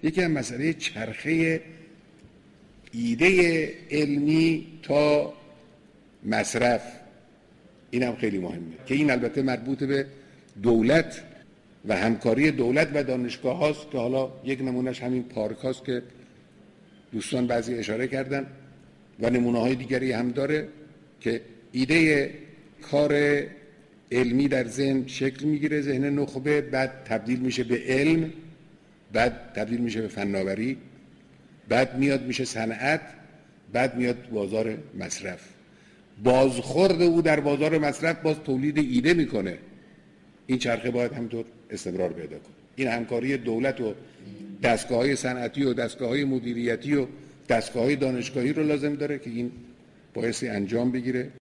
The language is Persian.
یکی از مسئله چرخه ایده علمی تا مصرف، این هم خیلی مهمه که این البته مربوط به دولت و همکاری دولت و دانشگاه هاست که حالا یک نمونهش همین پارک هاست که دوستان بعضی اشاره کردن و نمونه های دیگری هم داره که ایده کار علمی در ذهن شکل میگیره، ذهن نخبه، بعد تبدیل میشه به علم، بعد تبدیل میشه به فناوری، بعد میاد میشه صنعت، بعد میاد بازار مصرف. بازخورد او در بازار مصرف باز تولید ایده میکنه. این چرخه باید همینطور استمرار پیدا کنه. این همکاری دولت و دستگاه‌های صنعتی و دستگاه‌های مدیریتی و دستگاه‌های دانشگاهی رو لازم داره که این بایستی انجام بگیره.